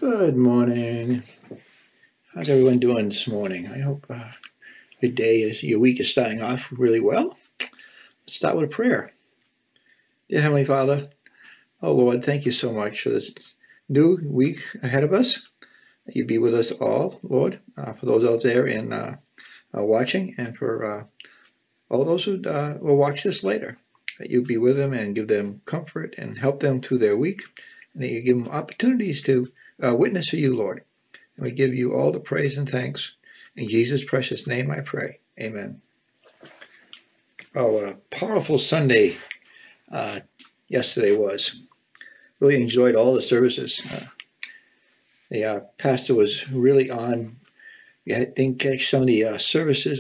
Good morning. How's everyone doing this morning? I hope your week is starting off really well. Let's start with a prayer. Dear Heavenly Father, oh Lord, thank you so much for this new week ahead of us. You be with us all, Lord, for those out there and watching, and for all those who will watch this later. That you be with them and give them comfort and help them through their week, and that you give them opportunities to witness for you, Lord. And we give you all the praise and thanks. In Jesus' precious name I pray. Amen. Oh, what a powerful Sunday yesterday was. Really enjoyed all the services. The pastor was really on. I didn't catch some of the services.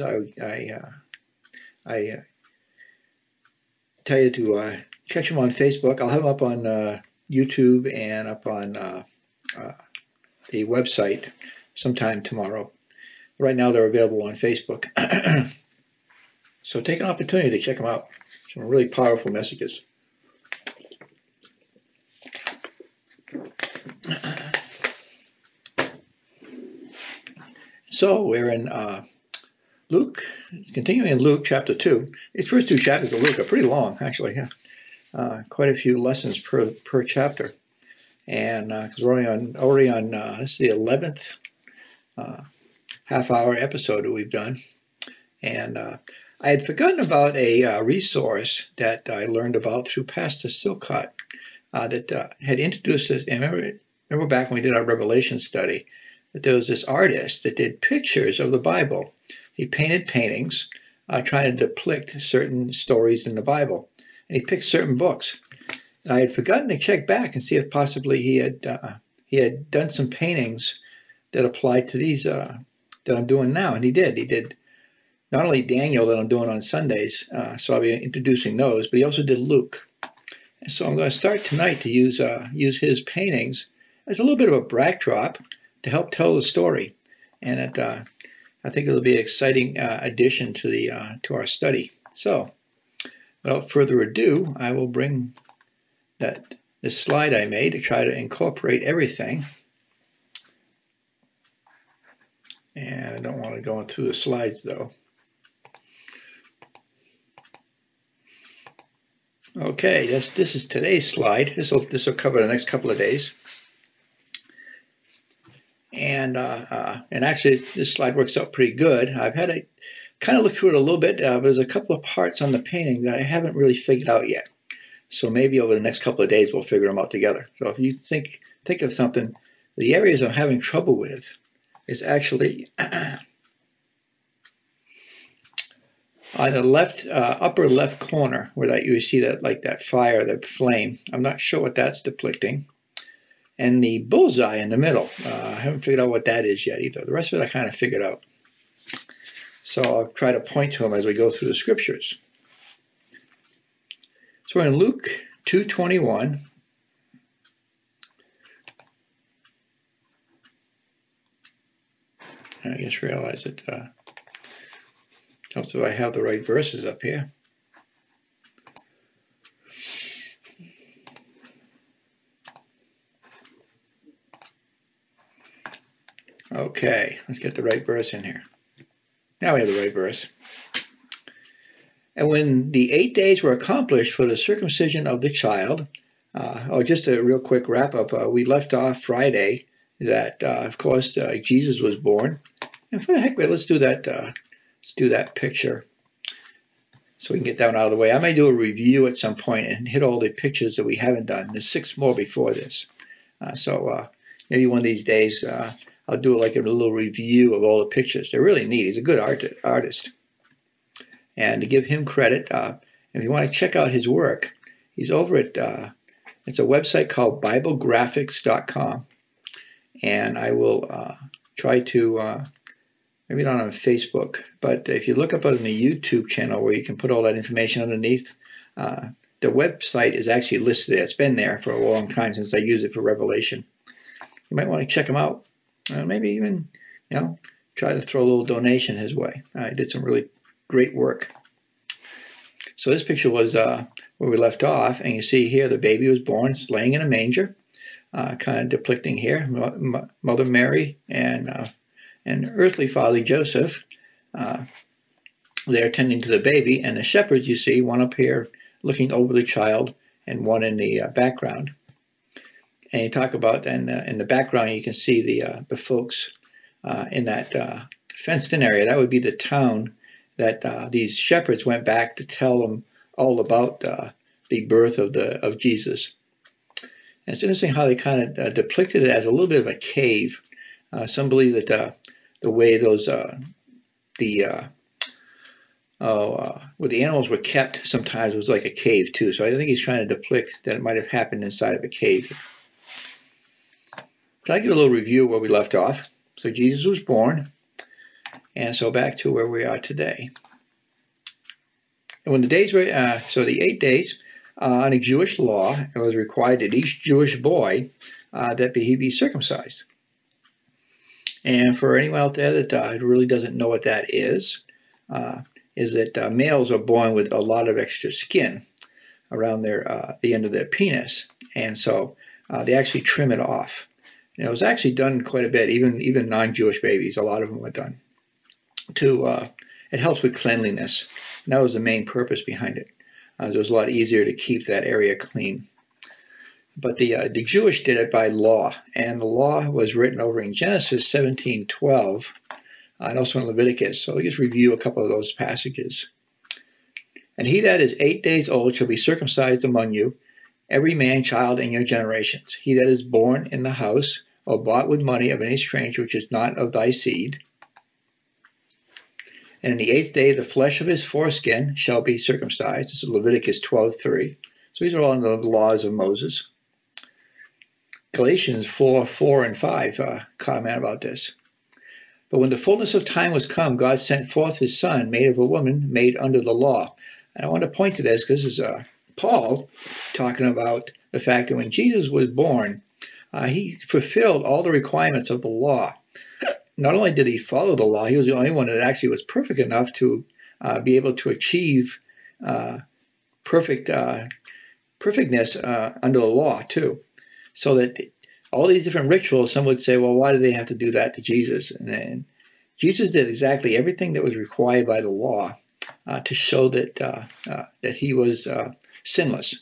I tell you to catch them on Facebook. I'll have them up on YouTube and up on the website sometime tomorrow. Right now they're available on Facebook. So take an opportunity to check them out. Some really powerful messages. So we're in Luke, continuing in Luke chapter 2. These first two chapters of Luke are pretty long, actually. Quite a few lessons per chapter. And because we're already on this is the 11th half-hour episode that we've done. And I had forgotten about a resource that I learned about through Pastor Silcott that had introduced us. And remember back when we did our Revelation study, that there was this artist that did pictures of the Bible. He painted paintings trying to depict certain stories in the Bible. And he picked certain books. And I had forgotten to check back and see if possibly he had done some paintings that applied to these that I'm doing now. And he did. He did not only Daniel that I'm doing on Sundays, so I'll be introducing those, but he also did Luke. And so I'm going to start tonight to use his paintings as a little bit of a backdrop to help tell the story. And I think it'll be an exciting addition to our study. So without further ado, I will bring this slide I made to try to incorporate everything. And I don't want to go through the slides though. Okay, this is today's slide. This will cover the next couple of days. And actually, this slide works out pretty good. I've had to kind of look through it a little bit. There's a couple of parts on the painting that I haven't really figured out yet. So maybe over the next couple of days, we'll figure them out together. So if you think of something, the areas I'm having trouble with is actually on the left, upper left corner, where you see that fire, that flame. I'm not sure what that's depicting. And the bullseye in the middle. I haven't figured out what that is yet either. The rest of it I kind of figured out. So I'll try to point to them as we go through the scriptures. So we're in Luke 2:21. I just realized it helps if I have the right verses up here. Okay, let's get the right verse in here. Now we have the right verse. And when the 8 days were accomplished for the circumcision of the child, just a real quick wrap up. We left off Friday that, of course, Jesus was born. And for the heck of it, let's do that. Let's do that picture so we can get that one out of the way. I may do a review at some point and hit all the pictures that we haven't done. There's 6 more before this. So maybe one of these days I'll do like a little review of all the pictures. They're really neat. He's a good artist. And to give him credit, if you want to check out his work, he's over at, it's a website called BibleGraphics.com. And I will try to, maybe not on Facebook, but if you look up on the YouTube channel where you can put all that information underneath, the website is actually listed there. It's been there for a long time since I used it for Revelation. You might want to check him out. Maybe even, try to throw a little donation his way. I did some really great work. So this picture was where we left off, and you see here the baby was born, laying in a manger. kind of depicting here. Mother Mary and earthly father Joseph. They're tending to the baby, and the shepherds, you see, one up here looking over the child and one in the background. And you talk about, and in the background, you can see the folks in that fenced-in area. That would be the town that these shepherds went back to tell them all about the birth of Jesus. And it's interesting how they kind of depicted it as a little bit of a cave. Some believe that the way those where the animals were kept sometimes was like a cave too. So I think he's trying to depict that it might have happened inside of a cave. So I give a little review of where we left off. So Jesus was born, and so back to where we are today. And when the days were, so the 8 days, under Jewish law, it was required that each Jewish boy that he be circumcised. And for anyone out there that really doesn't know what that is that males are born with a lot of extra skin around the end of their penis, and so they actually trim it off. And it was actually done quite a bit, even non-Jewish babies. A lot of them were done. It helps with cleanliness. And that was the main purpose behind it. It was a lot easier to keep that area clean. But the Jewish did it by law, and the law was written over in Genesis 17:12, and also in Leviticus. So I'll just review a couple of those passages. And he that is 8 days old shall be circumcised among you, every man child in your generations. He that is born in the house or bought with money of any stranger which is not of thy seed. And in the 8th day the flesh of his foreskin shall be circumcised. This is Leviticus 12:3. So these are all in the laws of Moses. Galatians 4:4 and 5 comment about this. But when the fullness of time was come, God sent forth his son, made of a woman, made under the law. And I want to point to this because this is Paul talking about the fact that when Jesus was born, he fulfilled all the requirements of the law. Not only did he follow the law, he was the only one that actually was perfect enough to be able to achieve perfectness under the law too. So that all these different rituals, some would say, well, why do they have to do that to Jesus? And Jesus did exactly everything that was required by the law to show that he was sinless.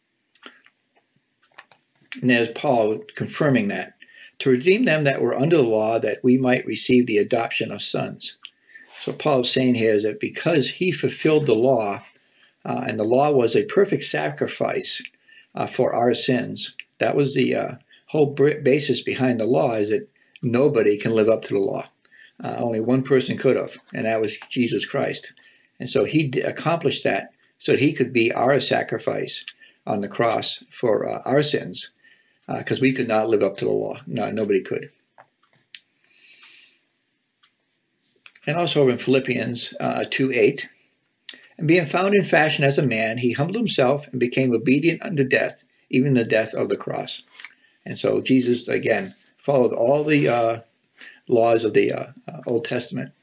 And there's Paul confirming that, to redeem them that were under the law, that we might receive the adoption of sons. So Paul is saying here is that because he fulfilled the law, and the law was a perfect sacrifice for our sins, that was the whole basis behind the law, is that nobody can live up to the law. Only one person could have, and that was Jesus Christ. And so he accomplished that so that he could be our sacrifice on the cross for our sins, because we could not live up to the law. No, nobody could. And also in Philippians 2:8, and being found in fashion as a man, he humbled himself and became obedient unto death, even the death of the cross. And so Jesus, again, followed all the laws of the Old Testament.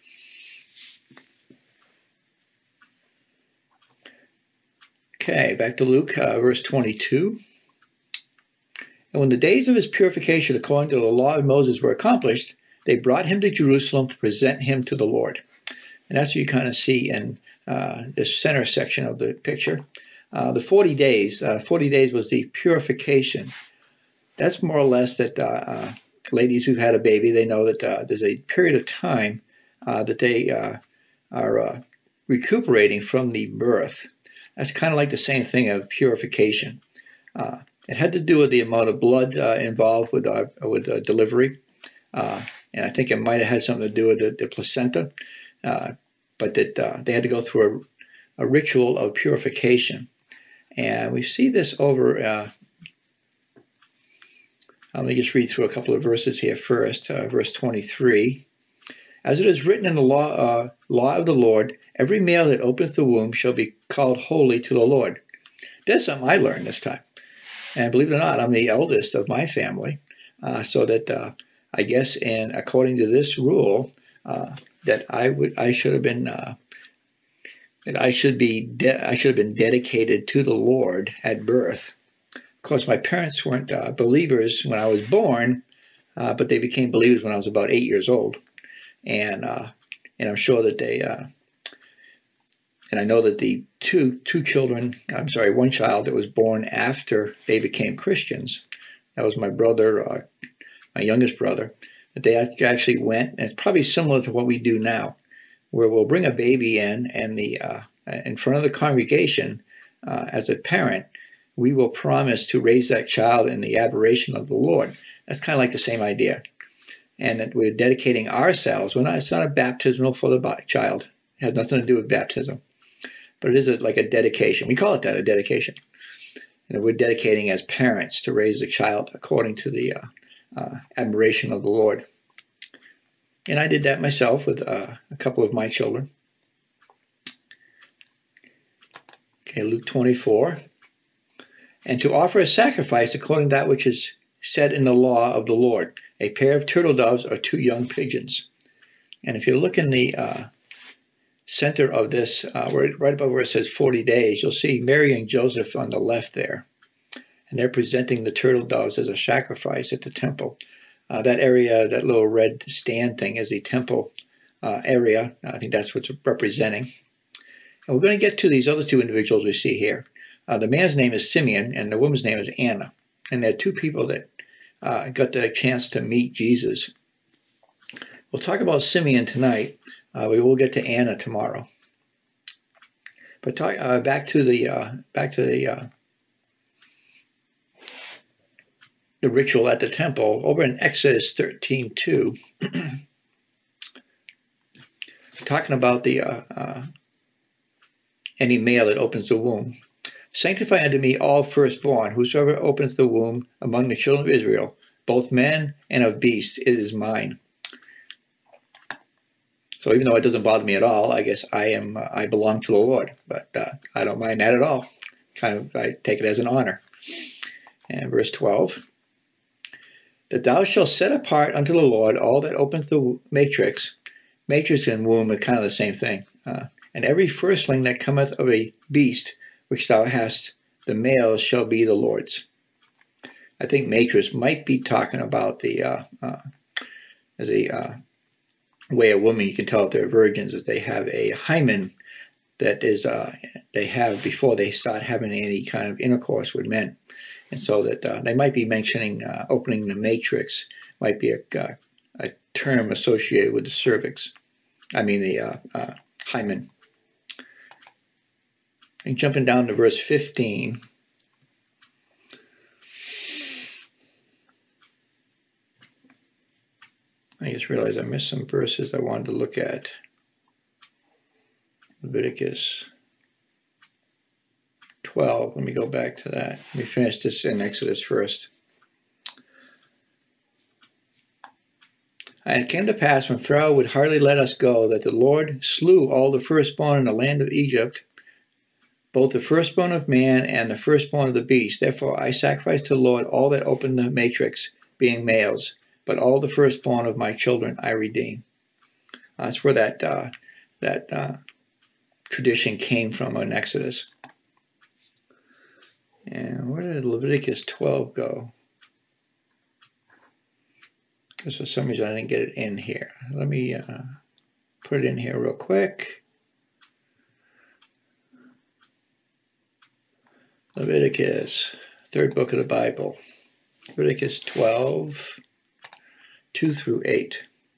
Okay, back to Luke, verse 22. And when the days of his purification according to the law of Moses were accomplished, they brought him to Jerusalem to present him to the Lord. And that's what you kind of see in this center section of the picture. The 40 days was the purification. That's more or less that ladies who've had a baby, they know that there's a period of time that they are recuperating from the birth. That's kind of like the same thing of purification. It had to do with the amount of blood involved with delivery, and I think it might have had something to do with the placenta, but that they had to go through a ritual of purification. And we see this over, let me just read through a couple of verses here first. Verse 23. As it is written in the law of the Lord, every male that openeth the womb shall be called holy to the Lord. That's something I learned this time. And believe it or not, I'm the eldest of my family, so that I guess, and according to this rule, that I should have been dedicated to the Lord at birth. Of course, my parents weren't believers when I was born, but they became believers when I was about 8 years old. And I'm sure that and I know that the two children, one child that was born after they became Christians, that was my brother, my youngest brother, that they actually went, and it's probably similar to what we do now, where we'll bring a baby in and in front of the congregation, as a parent, we will promise to raise that child in the adoration of the Lord. That's kind of like the same idea. And that we're dedicating ourselves. It's not a baptismal for the child. It has nothing to do with baptism. But it is like a dedication. We call it that, a dedication. And we're dedicating as parents to raise the child according to the admiration of the Lord. And I did that myself with a couple of my children. Okay, Luke 24. And to offer a sacrifice according to that which is said in the law of the Lord, a pair of turtle doves or 2 young pigeons. And if you look in the center of this, right above where it says 40 days, you'll see Mary and Joseph on the left there. And they're presenting the turtle doves as a sacrifice at the temple. That area, that little red stand thing, is the temple area. I think that's what's representing. And we're going to get to these other 2 individuals we see here. The man's name is Simeon, and the woman's name is Anna. And they're 2 people that got the chance to meet Jesus. We'll talk about Simeon tonight. We will get to Anna tomorrow. But back to the ritual at the temple over in Exodus 13:2, talking about any male that opens the womb. Sanctify unto me all firstborn, whosoever opens the womb among the children of Israel, both men and of beasts, it is mine. So even though it doesn't bother me at all, I guess I belong to the Lord, but I don't mind that at all. I take it as an honor. And verse 12, that thou shalt set apart unto the Lord all that openeth the matrix. Matrix and womb are kind of the same thing. And every firstling that cometh of a beast which thou hast, the males shall be the Lord's. I think matrix might be talking about as a way a woman, you can tell if they're virgins, that they have a hymen that is they have before they start having any kind of intercourse with men. And so that they might be mentioning opening the matrix might be a term associated with the cervix. The hymen. And jumping down to verse 15. I just realized I missed some verses I wanted to look at. Leviticus 12. Let me go back to that. Let me finish this in Exodus first. And it came to pass when Pharaoh would hardly let us go that the Lord slew all the firstborn in the land of Egypt, both the firstborn of man and the firstborn of the beast. Therefore I sacrificed to the Lord all that opened the matrix, being males, but all the firstborn of my children I redeem. That's where that tradition came from in Exodus. And where did Leviticus 12 go? Because for some reason I didn't get it in here. Let me put it in here real quick. Leviticus, 3rd book of the Bible. Leviticus 12, 2 through 8.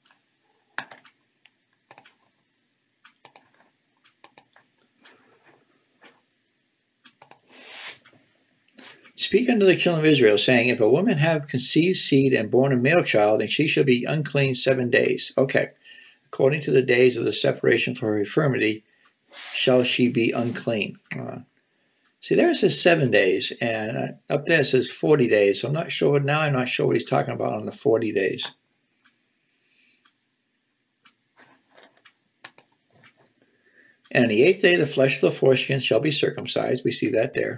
Speak unto the children of Israel, saying, if a woman have conceived seed and born a male child, then she shall be unclean 7 days. Okay. According to the days of the separation for her infirmity, shall she be unclean. See, there it says 7 days, and up there it says 40 days. So I'm not sure what he's talking about on the 40 days. And on the 8th day, the flesh of the foreskin shall be circumcised. We see that there.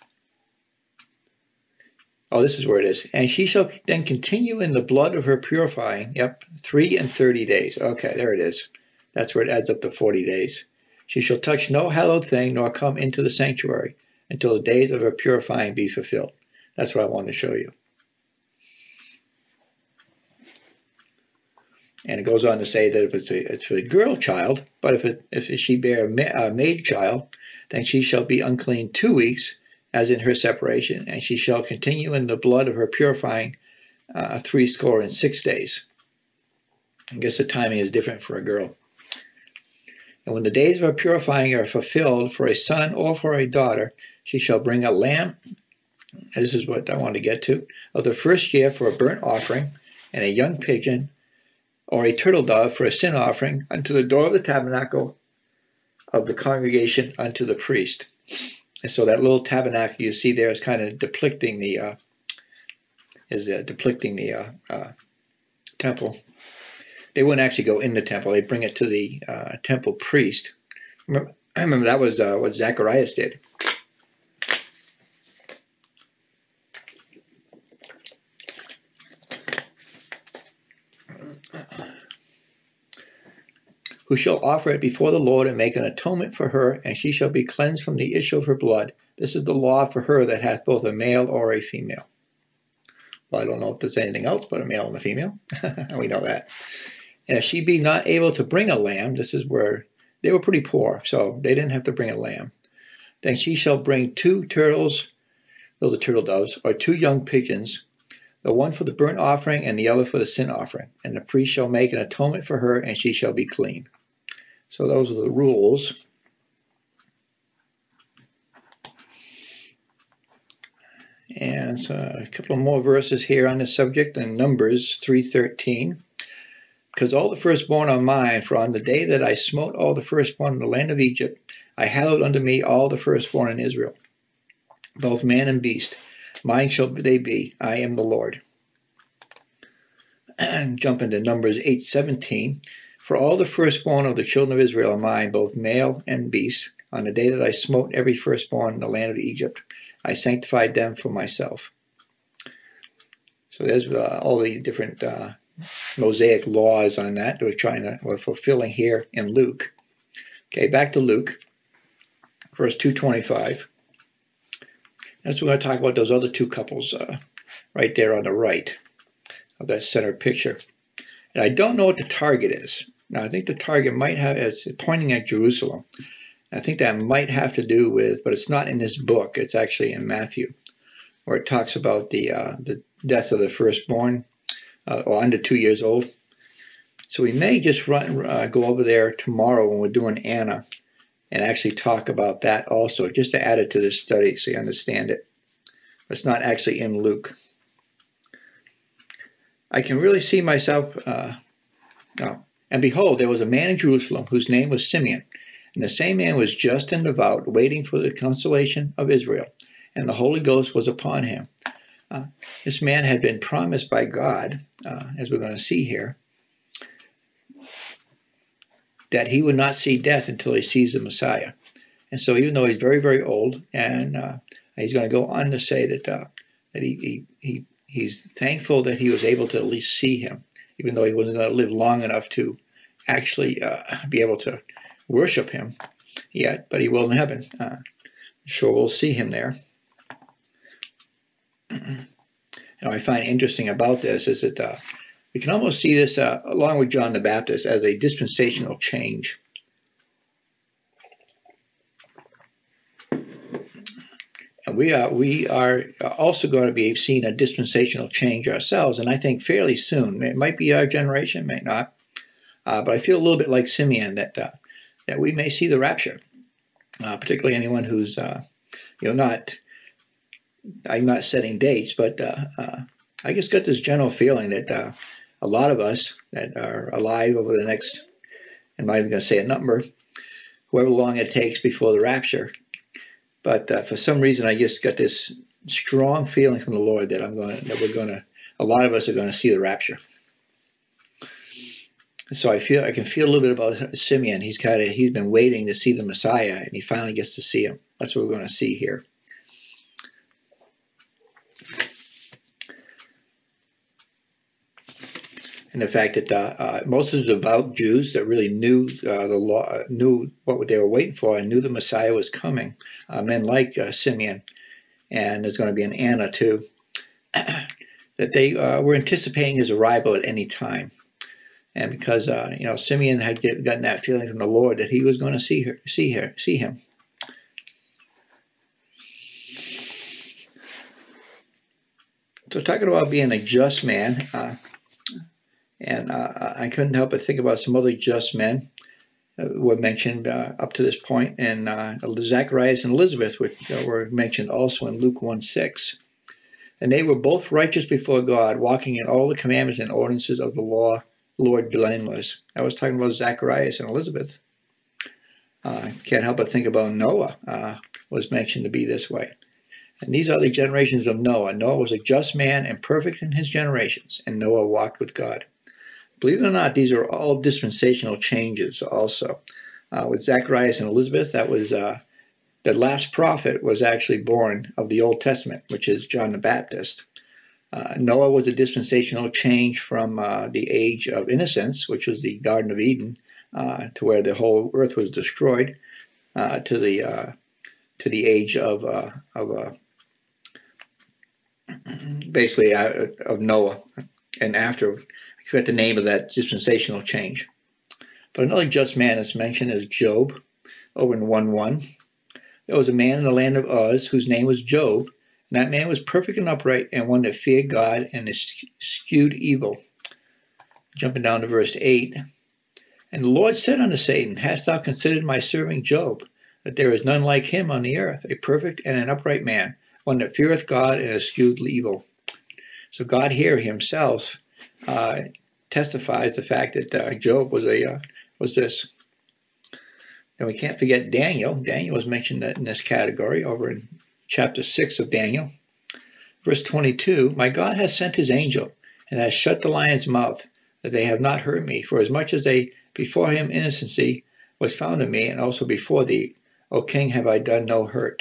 Oh, this is where it is. And she shall then continue in the blood of her purifying. Yep, 3 and 30 days. Okay, there it is. That's where it adds up to 40 days. She shall touch no hallowed thing, nor come into the sanctuary, until the days of her purifying be fulfilled. That's what I wanted to show you. And it goes on to say that if it's a girl child, but if she bear a maid child, then she shall be unclean 2 weeks, as in her separation, and she shall continue in the blood of her purifying 66 days. I guess the timing is different for a girl. And when the days of her purifying are fulfilled for a son or for a daughter, she shall bring a lamb, and this is what I want to get to, of the first year for a burnt offering, and a young pigeon or a turtle dove for a sin offering unto the door of the tabernacle of the congregation unto the priest. And so that little tabernacle you see there is kind of depicting the temple. They wouldn't actually go in the temple; they bring it to the temple priest. I remember that was what Zacharias did. Who shall offer it before the Lord and make an atonement for her, and she shall be cleansed from the issue of her blood. This is the law for her that hath both a male or a female. Well, I don't know if there's anything else but a male and a female. We know that. And if she be not able to bring a lamb, this is where they were pretty poor, so they didn't have to bring a lamb. Then she shall bring 2 turtles, those are turtle doves, or 2 young pigeons, the one for the burnt offering and the other for the sin offering. And the priest shall make an atonement for her, and she shall be clean. So those are the rules. And so a couple of more verses here on this subject in Numbers 3:13. Because all the firstborn are mine, for on the day that I smote all the firstborn in the land of Egypt, I hallowed unto me all the firstborn in Israel, both man and beast. Mine shall they be. I am the Lord. And jump into Numbers 8:17. For all the firstborn of the children of Israel are mine, both male and beast. On the day that I smote every firstborn in the land of Egypt, I sanctified them for myself. So there's all the different Mosaic laws on that we're fulfilling here in Luke. Okay, back to Luke, verse 225. Next, we're going to talk about those other 2 couples right there on the right of that center picture. And I don't know what the target is. Now, I think the target might have, it's pointing at Jerusalem. I think that might have to do with, but it's not in this book. It's actually in Matthew, where it talks about the death of the firstborn, or under 2 years old. So we may just go over there tomorrow when we're doing Anna and actually talk about that also, just to add it to this study so you understand it. It's not actually in Luke. I can really see myself, and behold, there was a man in Jerusalem whose name was Simeon, and the same man was just and devout, waiting for the consolation of Israel, and the Holy Ghost was upon him. This man had been promised by God, as we're going to see here, that he would not see death until he sees the Messiah. And so even though he's very, very old, and he's going to go on to say that he's thankful that he was able to at least see him, even though he wasn't going to live long enough to actually be able to worship him yet, but he will in heaven. Sure, we'll see him there. And I find interesting about this is that we can almost see this, along with John the Baptist, as a dispensational change. And we are also going to be seeing a dispensational change ourselves, and I think fairly soon. It might be our generation, may not, but I feel a little bit like Simeon that we may see the rapture, particularly anyone who's not. I'm not setting dates, but I just got this general feeling that a lot of us that are alive over the next, I'm not even going to say a number, however long it takes before the rapture. But for some reason, I just got this strong feeling from the Lord that a lot of us are going to see the rapture. So I can feel a little bit about Simeon. He's been waiting to see the Messiah, and he finally gets to see him. That's what we're going to see here. And the fact that most of the devout Jews that really knew the law, knew what they were waiting for, and knew the Messiah was coming, men like Simeon, and there's going to be an Anna too, that they were anticipating his arrival at any time. And because Simeon had gotten that feeling from the Lord that he was going to see him. So talking about being a just man, and I couldn't help but think about some other just men were mentioned up to this point, and Zacharias and Elizabeth, which were mentioned also in Luke 1:6. And they were both righteous before God, walking in all the commandments and ordinances of the Lord blameless. I was talking about Zacharias and Elizabeth. Can't help but think about Noah, was mentioned to be this way. And these are the generations of Noah. Noah was a just man and perfect in his generations, and Noah walked with God. Believe it or not, these are all dispensational changes also. With Zacharias and Elizabeth, that was the last prophet was actually born of the Old Testament, which is John the Baptist. Noah was a dispensational change from the age of innocence, which was the Garden of Eden, to where the whole earth was destroyed, to the age of basically of Noah, and after, I forget the name of that dispensational change. But another just man that's mentioned is Job, over in 1:1. There was a man in the land of Uz whose name was Job, and that man was perfect and upright, and one that feared God and eschewed evil. Jumping down to verse 8. And the Lord said unto Satan, Hast thou considered my servant Job, that there is none like him on the earth, a perfect and an upright man, one that feareth God and eschewed evil. So God here himself testifies the fact that Job was this. And we can't forget Daniel. Daniel was mentioned in this category over in chapter 6 of Daniel. Verse 22, My God has sent his angel, and has shut the lion's mouth, that they have not hurt me. For as much as they before him innocency was found in me, and also before thee, O king, have I done no hurt.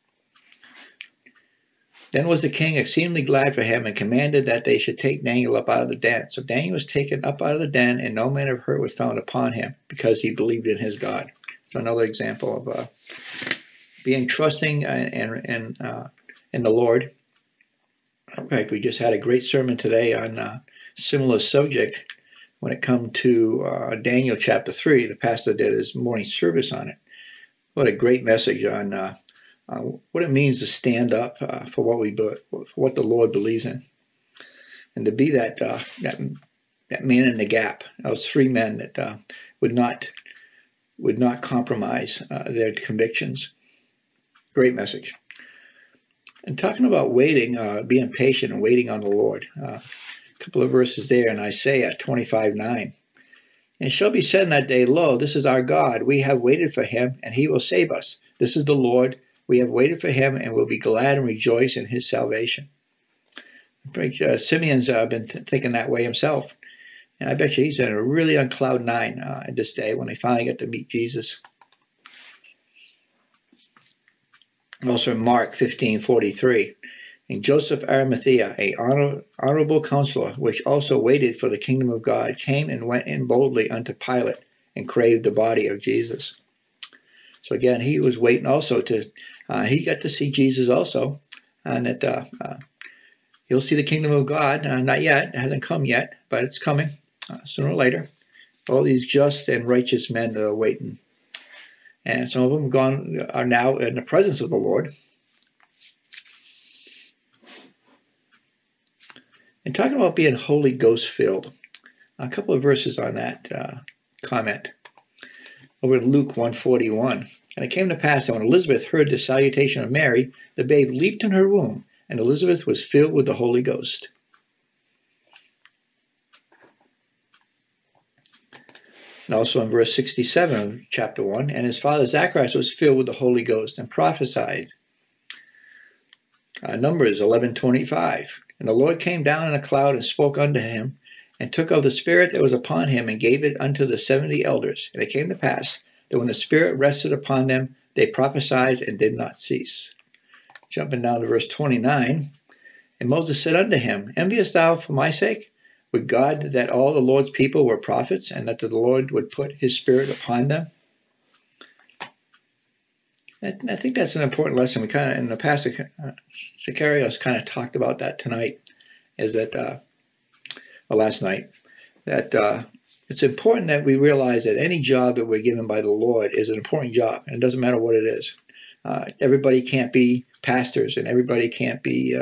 Then was the king exceedingly glad for him, and commanded that they should take Daniel up out of the den. So Daniel was taken up out of the den, and no manner of hurt was found upon him, because he believed in his God. So another example of being trusting in the Lord. In fact, we just had a great sermon today on a similar subject when it comes to Daniel chapter 3. The pastor did his morning service on it. What a great message on what it means to stand up for what the Lord believes in, and to be that man in the gap. Those three men that would not compromise their convictions. Great message. And talking about waiting, being patient and waiting on the Lord. A couple of verses there in Isaiah 25:9. And it shall be said in that day, Lo, this is our God. We have waited for him, and he will save us. This is the Lord. We have waited for him, and will be glad and rejoice in his salvation. Simeon's been thinking that way himself. And I bet you he's really on cloud nine at this day when they finally get to meet Jesus. Also in Mark 15:43. And Joseph Arimathea, a honorable counselor, which also waited for the kingdom of God, came and went in boldly unto Pilate, and craved the body of Jesus. So again, he was waiting also he got to see Jesus also, and that he'll see the kingdom of God. Not yet, it hasn't come yet, but it's coming sooner or later. All these just and righteous men that are waiting. And some of them are now in the presence of the Lord. And talking about being Holy Ghost filled, a couple of verses on that comment. Over in Luke 1:41. And it came to pass that when Elizabeth heard the salutation of Mary, the babe leaped in her womb, and Elizabeth was filled with the Holy Ghost. And also in verse 67 of chapter 1, and his father Zacharias was filled with the Holy Ghost and prophesied. Numbers 11:25. And the Lord came down in a cloud and spoke unto him, and took of the Spirit that was upon him, and gave it unto the 70 elders. And it came to pass that when the Spirit rested upon them, they prophesied and did not cease. Jumping down to verse 29. And Moses said unto him, Enviest thou for my sake? Would God that all the Lord's people were prophets, and that the Lord would put his Spirit upon them? I think that's an important lesson. We kind of, in the past, Zacharias kind of talked about that tonight, is that, or last night, that it's important that we realize that any job that we're given by the Lord is an important job, and it doesn't matter what it is. Everybody can't be pastors, and everybody can't be,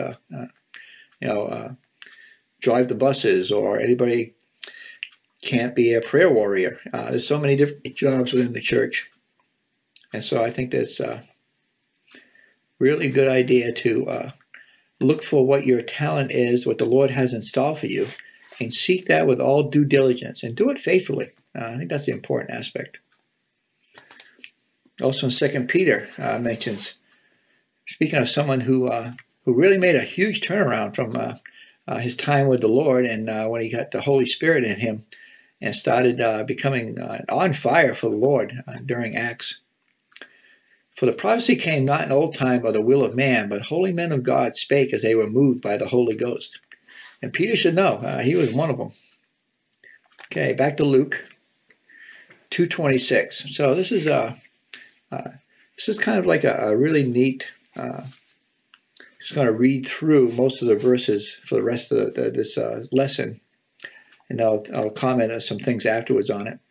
drive the buses, or anybody can't be a prayer warrior. There's so many different jobs within the church. And so I think that's a really good idea to look for what your talent is, what the Lord has installed for you, and seek that with all due diligence and do it faithfully. I think that's the important aspect. Also in 2 Peter mentions, speaking of someone who really made a huge turnaround from his time with the Lord, and when he got the Holy Spirit in him and started becoming on fire for the Lord during Acts. For the prophecy came not in old time by the will of man, but holy men of God spake as they were moved by the Holy Ghost. And Peter should know, he was one of them. Okay, back to Luke 2:26. So this is kind of like a really neat. Just going to read through most of the verses for the rest of this lesson, and I'll comment on some things afterwards on it.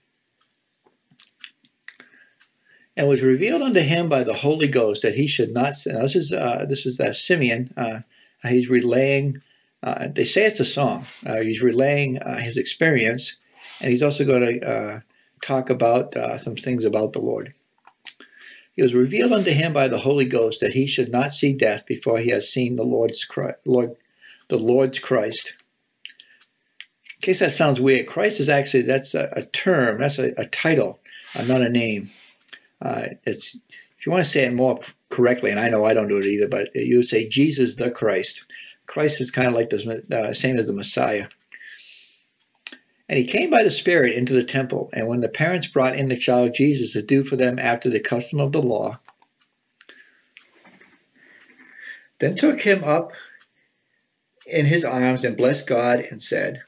And was revealed unto him by the Holy Ghost that he should not. Now this is Simeon. He's relaying. They say it's a song. He's relaying his experience, and he's also going to talk about some things about the Lord. It was revealed unto him by the Holy Ghost that he should not see death before he has seen the Lord's Christ. In case that sounds weird, Christ is actually, that's a term, that's a title, not a name. If you want to say it more correctly, and I know I don't do it either, but you would say Jesus the Christ. Christ is kind of like the same as the Messiah. And he came by the Spirit into the temple, and when the parents brought in the child Jesus to do for them after the custom of the law, then took him up in his arms and blessed God and said,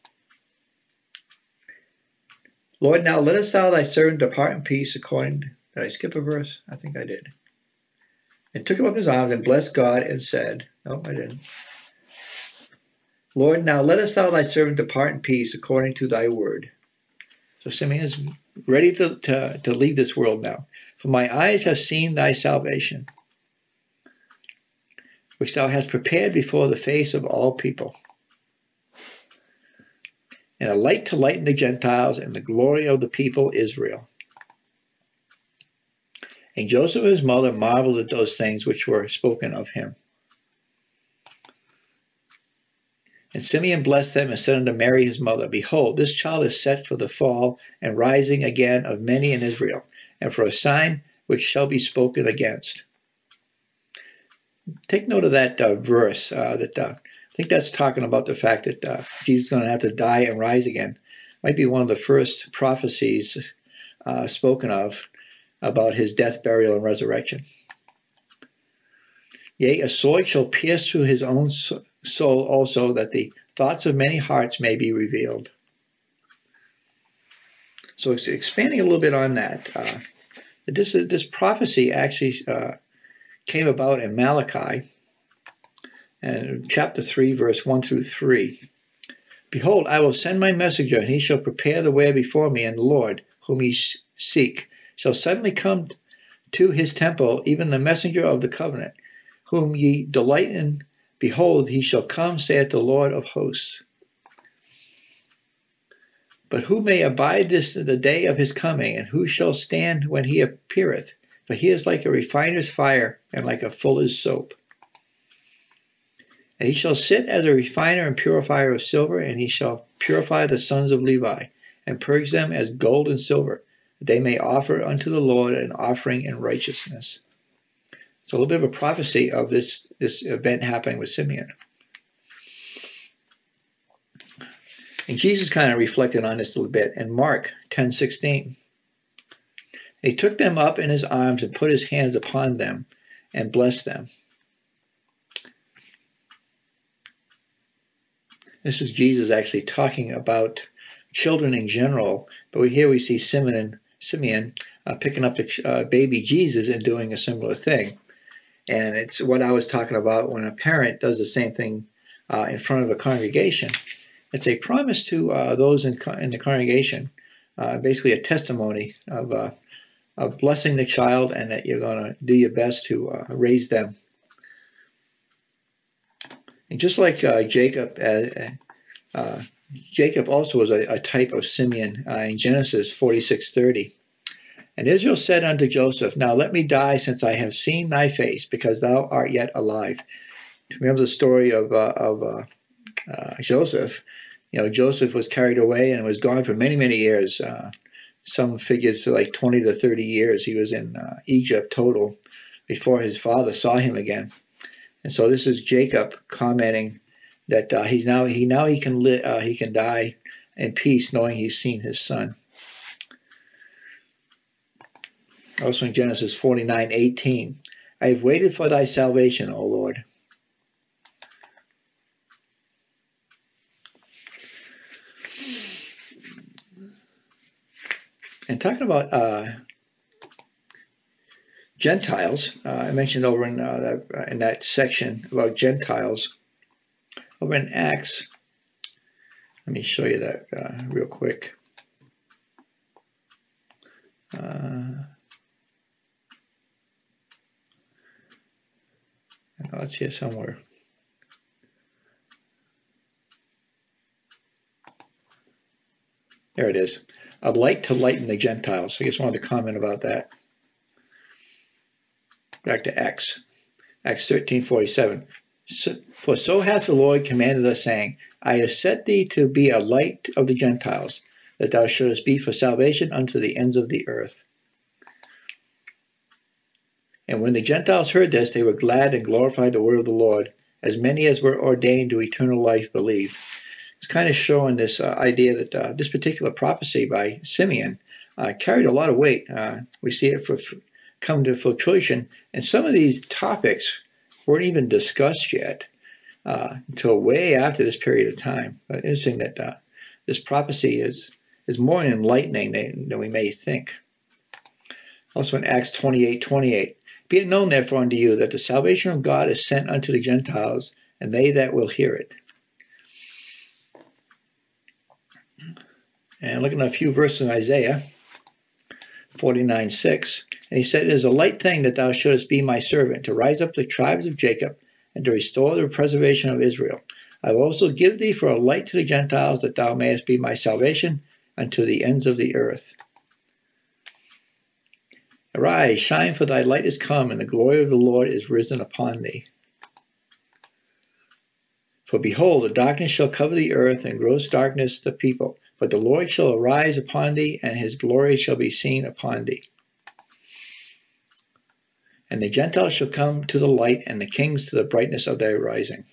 Lord, now lettest thou thy servant depart in peace according to... Did I skip a verse? I think I did. And took him up in his arms and blessed God and said, no, I didn't. Lord, now lettest thou thy servant depart in peace according to thy word. So Simeon is ready to leave this world now. For my eyes have seen thy salvation, which thou hast prepared before the face of all people, and a light to lighten the Gentiles and the glory of the people Israel. And Joseph and his mother marveled at those things which were spoken of him. And Simeon blessed them and said unto Mary his mother, Behold, this child is set for the fall and rising again of many in Israel, and for a sign which shall be spoken against. Take note of that verse. I think that's talking about the fact that Jesus is going to have to die and rise again. Might be one of the first prophecies spoken of about his death, burial, and resurrection. Yea, a sword shall pierce through his own soul also, that the thoughts of many hearts may be revealed. So it's expanding a little bit on that. This prophecy actually came about in Malachi, and chapter 3, verse 1 through 3. Behold, I will send my messenger, and he shall prepare the way before me, and the Lord, whom ye seek, shall suddenly come to his temple, even the messenger of the covenant, whom ye delight in. Behold, he shall come, saith the Lord of hosts. But who may abide the day of his coming, and who shall stand when he appeareth? For he is like a refiner's fire, and like a fuller's soap. And he shall sit as a refiner and purifier of silver, and he shall purify the sons of Levi, and purge them as gold and silver, that they may offer unto the Lord an offering in righteousness. It's a little bit of a prophecy of this event happening with Simeon. And Jesus kind of reflected on this a little bit in Mark 10:16. He took them up in his arms and put his hands upon them and blessed them. This is Jesus actually talking about children in general, but here we see Simeon picking up the baby Jesus and doing a similar thing. And it's what I was talking about when a parent does the same thing in front of a congregation. It's a promise to those in the congregation, basically a testimony of blessing the child, and that you're going to do your best to raise them. And just like Jacob, Jacob also was a type of Simeon in Genesis 46:30. And Israel said unto Joseph, Now let me die, since I have seen thy face, because thou art yet alive. Remember the story of Joseph. Joseph was carried away and was gone for many, many years. Some figures like 20 to 30 years he was in Egypt total before his father saw him again. And so this is Jacob commenting that he can die in peace, knowing he's seen his son. Also in Genesis 49:18, I have waited for thy salvation, O Lord. And talking about Gentiles, I mentioned over in that section about Gentiles, over in Acts. Let me show you that real quick. It's here somewhere. There it is. A light to lighten the Gentiles. I just wanted to comment about that. Back to Acts 13:47. For so hath the Lord commanded us, saying, I have set thee to be a light of the Gentiles, that thou shouldest be for salvation unto the ends of the earth. And when the Gentiles heard this, they were glad and glorified the word of the Lord. As many as were ordained to eternal life believed. It's kind of showing this idea that this particular prophecy by Simeon carried a lot of weight. We see it come to fruition, and some of these topics weren't even discussed yet until way after this period of time. But interesting that this prophecy is more enlightening than we may think. Also in Acts 28:28, be it known therefore unto you that the salvation of God is sent unto the Gentiles, and they that will hear it. And looking at a few verses in Isaiah 49:6, and he said, It is a light thing that thou shouldest be my servant, to rise up the tribes of Jacob, and to restore the preservation of Israel. I will also give thee for a light to the Gentiles, that thou mayest be my salvation unto the ends of the earth. Arise, shine, for thy light is come, and the glory of the Lord is risen upon thee. For behold, the darkness shall cover the earth, and gross darkness the people. But the Lord shall arise upon thee, and his glory shall be seen upon thee. And the Gentiles shall come to the light, and the kings to the brightness of thy rising.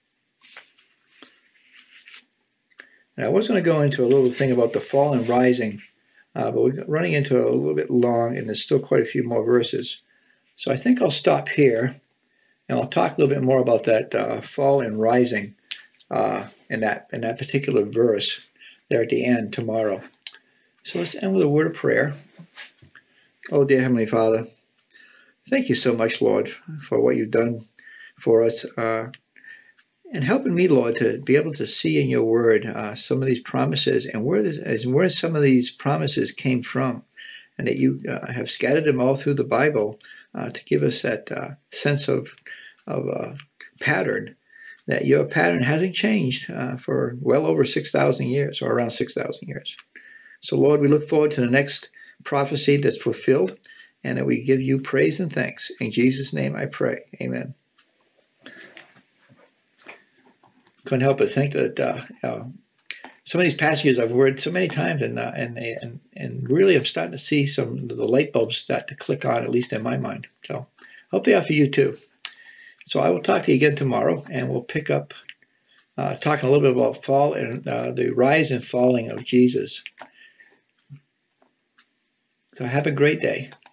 Now, I was going to go into a little thing about the fall and rising, but we're running into a little bit long, and there's still quite a few more verses. So I think I'll stop here, and I'll talk a little bit more about that fall and rising in that particular verse there at the end tomorrow. So let's end with a word of prayer. Oh, dear Heavenly Father, thank you so much, Lord, for what you've done for us, and helping me, Lord, to be able to see in your word some of these promises and where some of these promises came from, and that you have scattered them all through the Bible to give us that sense of pattern, that your pattern hasn't changed for well over 6,000 years, or around 6,000 years. So, Lord, we look forward to the next prophecy that's fulfilled, and that we give you praise and thanks. In Jesus' name I pray. Amen. Couldn't help but think that some of these passages I've read so many times, and really I'm starting to see some of the light bulbs start to click on, at least in my mind. So hope they are for you too. So I will talk to you again tomorrow, and we'll pick up talking a little bit about fall and the rise and falling of Jesus. So have a great day.